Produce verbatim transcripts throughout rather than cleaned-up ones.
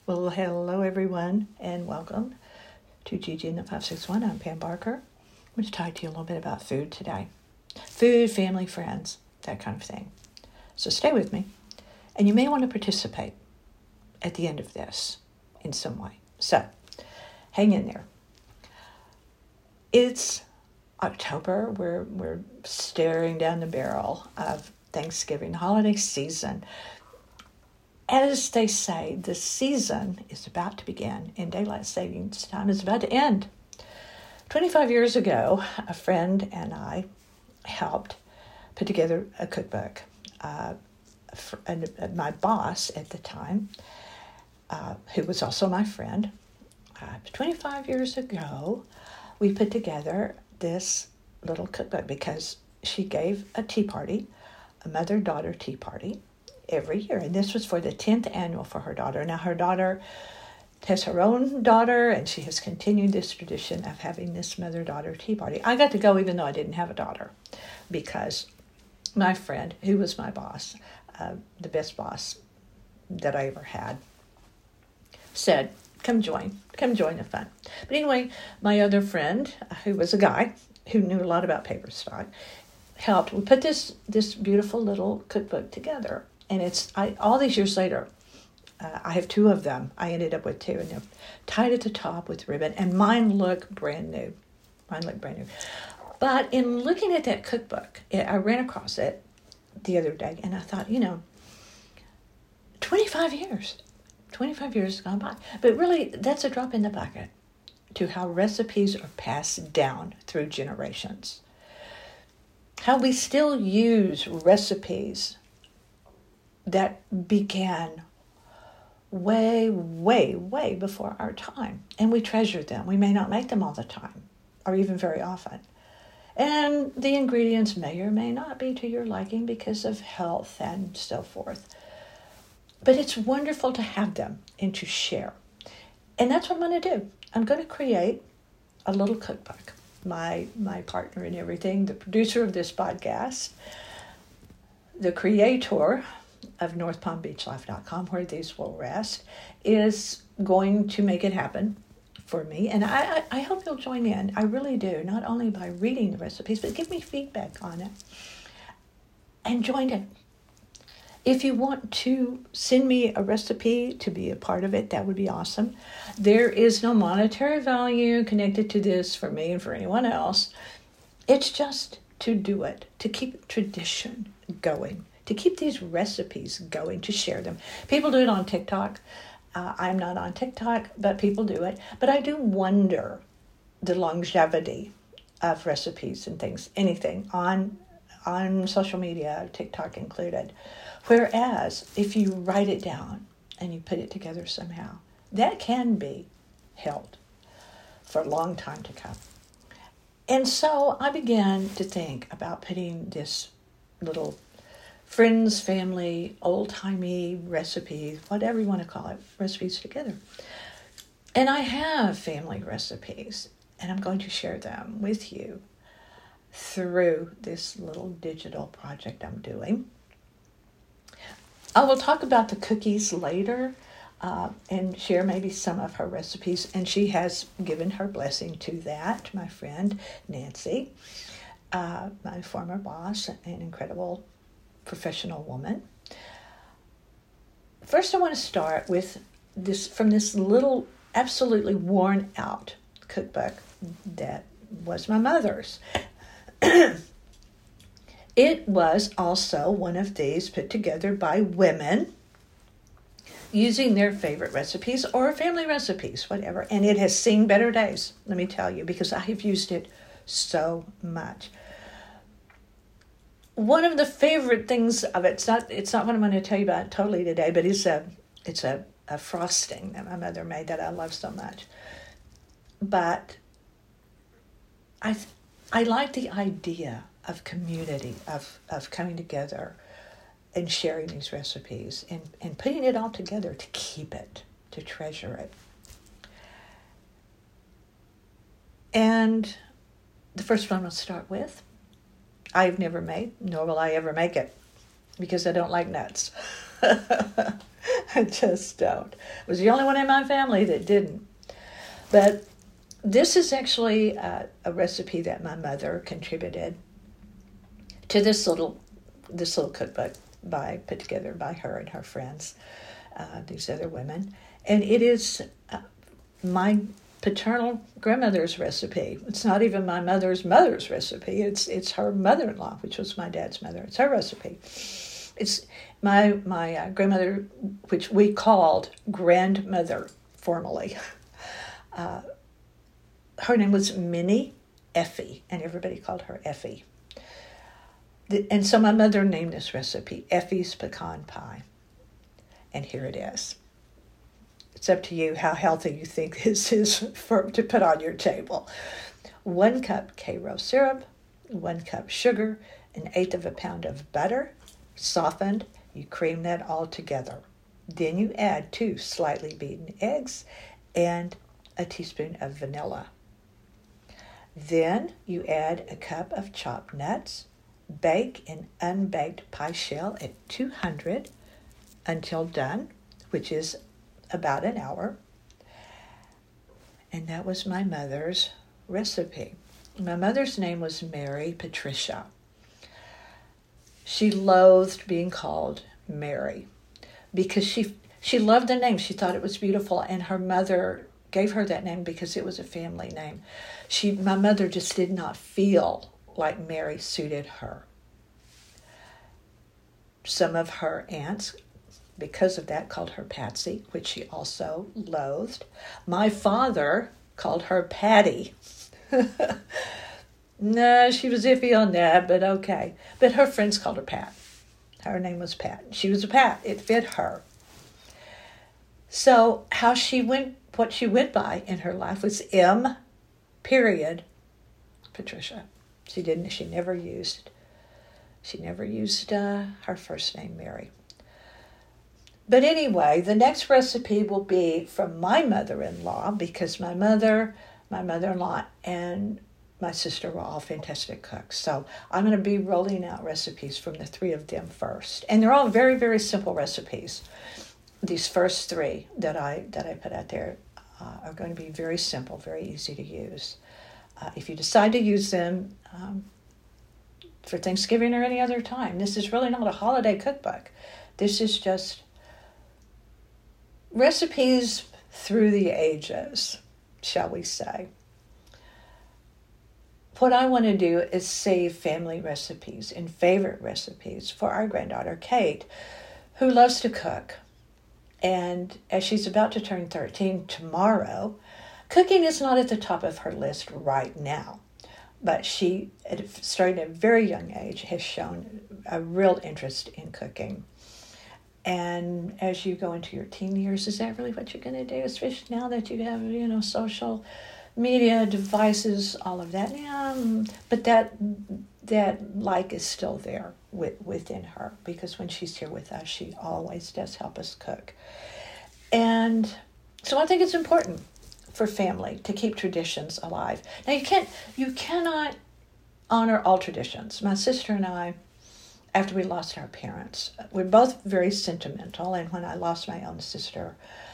Well, hello everyone, and welcome to Gigi and the five six one. I'm Pam Barker. I'm going to talk to you a little bit about food today. Food, family, friends, that kind of thing. So stay with me, and you may want to participate at the end of this in some way. So hang in there. It's October. We're, we're staring down the barrel of Thanksgiving, the holiday season. As they say, the season is about to begin and daylight savings time is about to end. twenty-five years ago, a friend and I helped put together a cookbook. Uh, for, and my boss at the time, uh, who was also my friend, uh, twenty-five years ago, we put together this little cookbook because she gave a tea party, a mother-daughter tea party, every year. And this was for the tenth annual for her daughter. Now, her daughter has her own daughter, and she has continued this tradition of having this mother-daughter tea party. I got to go even though I didn't have a daughter because my friend, who was my boss, uh, the best boss that I ever had, said, come join, come join the fun. But anyway, my other friend, who was a guy who knew a lot about paper stock, helped. We put this, this beautiful little cookbook together. And it's I, all these years later, uh, I have two of them. I ended up with two, and they're tied at the top with ribbon. And mine look brand new. Mine look brand new. But in looking at that cookbook, it, I ran across it the other day, and I thought, you know, twenty-five years. twenty-five years has gone by. But really, that's a drop in the bucket to how recipes are passed down through generations. How we still use recipes that began way, way, way before our time. And we treasure them. We may not make them all the time, or even very often. And the ingredients may or may not be to your liking because of health and so forth. But it's wonderful to have them and to share. And that's what I'm going to do. I'm going to create a little cookbook. My, my partner in everything, the producer of this podcast, the creator of North Palm Beach Life dot com, where these will rest, is going to make it happen for me. And I, I, I hope you'll join in. I really do, not only by reading the recipes, but give me feedback on it. And join it. If you want to send me a recipe to be a part of it, that would be awesome. There is no monetary value connected to this for me and for anyone else. It's just to do it, to keep tradition going, to keep these recipes going, to share them. People do it on TikTok. Uh, I'm not on TikTok, but people do it. But I do wonder the longevity of recipes and things, anything on on social media, TikTok included. Whereas if you write it down and you put it together somehow, that can be held for a long time to come. And so I began to think about putting this little friends, family, old-timey recipes, whatever you want to call it, recipes together. And I have family recipes, and I'm going to share them with you through this little digital project I'm doing. I will talk about the cookies later uh, and share maybe some of her recipes, and she has given her blessing to that, my friend Nancy, uh, my former boss, an incredible professional woman. First, I want to start with this from this little, absolutely worn out cookbook that was my mother's. It was also one of these put together by women using their favorite recipes or family recipes, whatever. And it has seen better days, let me tell you, because I have used it so much. One of the favorite things of it, it's not, it's not what I'm going to tell you about totally today, but it's a, it's a, a frosting that my mother made that I love so much. But I, I like the idea of community, of, of coming together and sharing these recipes and, and putting it all together to keep it, to treasure it. And the first one I'll start with, I've never made, nor will I ever make it, because I don't like nuts. I just don't. I was the only one in my family that didn't. But this is actually uh, a recipe that my mother contributed to this little this little cookbook by put together by her and her friends, uh, these other women, and it is uh, my paternal grandmother's recipe. It's not even my mother's mother's recipe. It's it's her mother-in-law, which was my dad's mother. It's her recipe. It's my my uh, grandmother, which we called grandmother formally. Uh, her name was Minnie Effie, and everybody called her Effie. The, and so my mother named this recipe Effie's Pecan Pie. And here it is. It's up to you how healthy you think this is for, to put on your table. One cup Karo syrup, one cup sugar, an eighth of a pound of butter, softened. You cream that all together. Then you add two slightly beaten eggs and a teaspoon of vanilla. Then you add a cup of chopped nuts. Bake an unbaked pie shell at two hundred until done, which is about an hour. And that was my mother's recipe. My mother's name was Mary Patricia. She loathed being called Mary because she she loved the name. She thought it was beautiful, and her mother gave her that name because it was a family name. She, my mother just did not feel like Mary suited her. Some of her aunts, because of that, called her Patsy, which she also loathed. My father called her Patty. No, she was iffy on that, but okay. But her friends called her Pat. Her name was Pat. She was a Pat. It fit her. So how she went, what she went by in her life was M. Period. Patricia. She didn't. She never used. She never used uh, her first name, Mary. But anyway, the next recipe will be from my mother-in-law, because my mother, my mother-in-law, and my sister were all fantastic cooks. So I'm going to be rolling out recipes from the three of them first, and they're all very, very simple recipes. These first three that I that I put out there uh, are going to be very simple, very easy to use. Uh, if you decide to use them um, for Thanksgiving or any other time, this is really not a holiday cookbook. This is just recipes through the ages, shall we say. What I want to do is save family recipes and favorite recipes for our granddaughter, Kate, who loves to cook. And as she's about to turn thirteen tomorrow, cooking is not at the top of her list right now. But she, starting at a very young age, has shown a real interest in cooking. And as you go into your teen years, is that really what you're going to do? Especially now that you have, you know, social media devices, all of that. Yeah, but that that like is still there with, within her, because when she's here with us, she always does help us cook. And so I think it's important for family to keep traditions alive. Now you can't, you cannot honor all traditions. My sister and I, after we lost our parents, we're both very sentimental, and when I lost my own sister,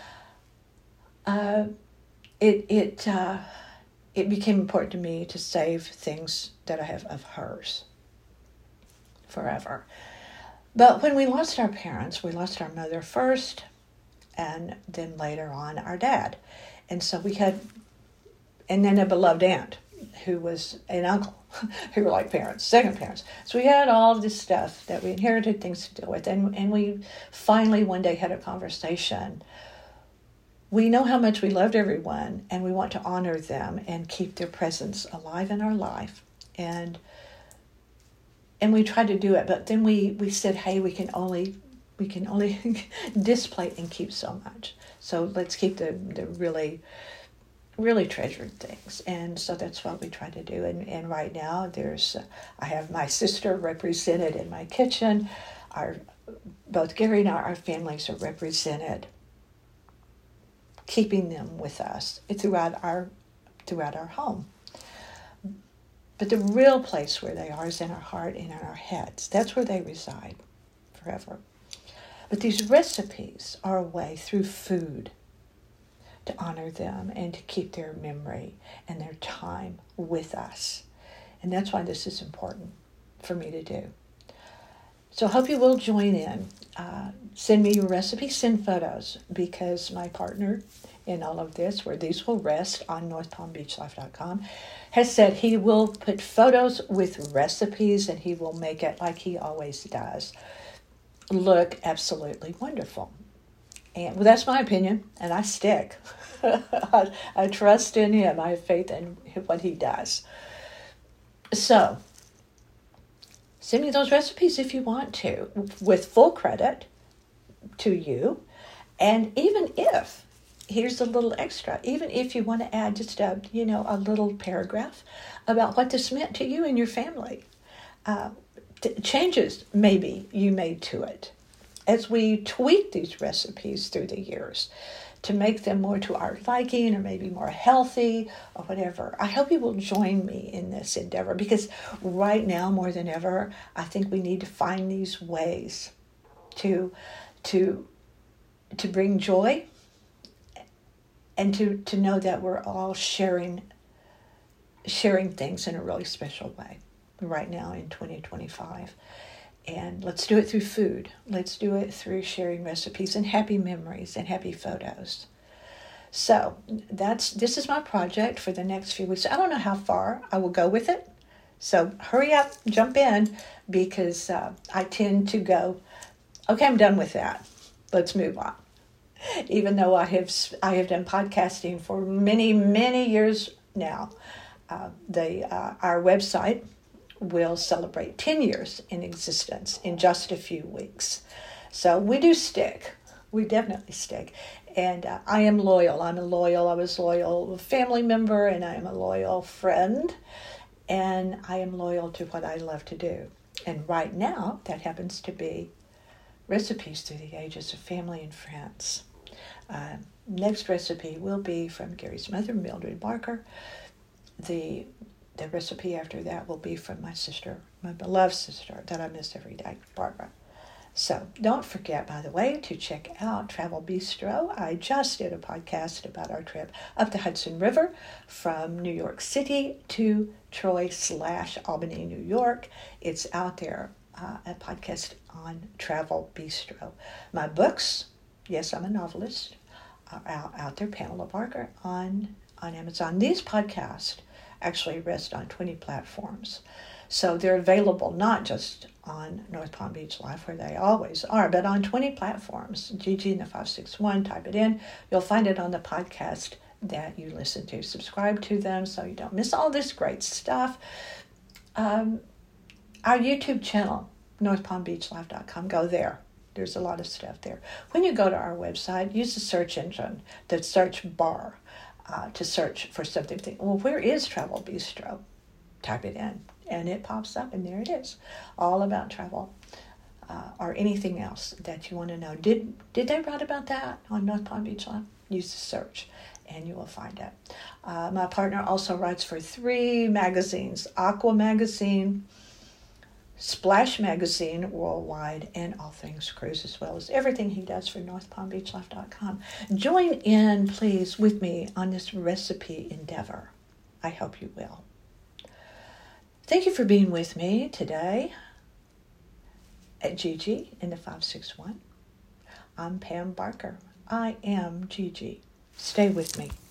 uh, it it uh, it became important to me to save things that I have of hers forever. But when we lost our parents, we lost our mother first, and then later on our dad. And so we had, and then a beloved aunt who was an uncle, who were like parents, second parents. So we had all of this stuff that we inherited, things to deal with. And, and we finally one day had a conversation. We know how much we loved everyone, and we want to honor them and keep their presence alive in our life. And and we tried to do it, but then we, we said, hey, we can only we can only display and keep so much. So let's keep the, the really, really treasured things. And so that's what we try to do. And, and right now, there's uh, I have my sister represented in my kitchen. Our both Gary and our, our families are represented, keeping them with us throughout our throughout our home. But the real place where they are is in our heart and in our heads. That's where they reside forever. But these recipes are a way through food to honor them and to keep their memory and their time with us. And that's why this is important for me to do. So I hope you will join in. Uh, send me your recipe, send photos, because my partner in all of this, where these will rest on north palm beach life dot com, has said he will put photos with recipes and he will make it, like he always does, look absolutely wonderful. And well, that's my opinion, and I stick. I, I trust in him. I have faith in what he does. So, send me those recipes if you want to, with full credit to you. And even if, here's a little extra, even if you want to add just a, you know, a little paragraph about what this meant to you and your family, uh, t- changes maybe you made to it, as we tweak these recipes through the years to make them more to our liking or maybe more healthy or whatever. I hope you will join me in this endeavor, because right now more than ever, I think we need to find these ways to to to bring joy and to, to know that we're all sharing sharing things in a really special way right now in twenty twenty-five. And let's do it through food. Let's do it through sharing recipes and happy memories and happy photos. So that's this is my project for the next few weeks. I don't know how far I will go with it. So hurry up, jump in, because uh, I tend to go, okay, I'm done with that. Let's move on. Even though I have I have done podcasting for many, many years now, uh, the uh, our website will celebrate ten years in existence in just a few weeks. So we do stick. We definitely stick. And uh, I am loyal. I'm a loyal, I was loyal family member, and I am a loyal friend. And I am loyal to what I love to do. And right now, that happens to be recipes through the ages of family and friends. Uh, next recipe will be from Gary's mother, Mildred Barker. The The recipe after that will be from my sister, my beloved sister that I miss every day, Barbara. So don't forget, by the way, to check out Travel Bistro. I just did a podcast about our trip up the Hudson River from New York City to Troy slash Albany, New York. It's out there, uh, a podcast on Travel Bistro. My books, yes, I'm a novelist, are out, out there, Pamela Barker, on, on Amazon. These podcasts actually rest on twenty platforms. So they're available not just on North Palm Beach Life, where they always are, but on twenty platforms. Gigi and the five six one, type it in. You'll find it on the podcast that you listen to. Subscribe to them so you don't miss all this great stuff. Um, our YouTube channel, north palm beach life dot com, go there. There's a lot of stuff there. When you go to our website, use the search engine, the search bar, Uh, to search for something. Think, well, where is Travel Bistro? Type it in, and it pops up, and there it is, all about travel uh, or anything else that you want to know. Did did they write about that on North Palm Beach Live? Use the search, and you will find it. Uh, my partner also writes for three magazines: Aqua Magazine, Splash Magazine Worldwide, and All Things Cruise, as well as everything he does for north palm beach life dot com. Join in, please, with me on this recipe endeavor. I hope you will. Thank you for being with me today at Gigi in the five six one. I'm Pam Barker. I am Gigi. Stay with me.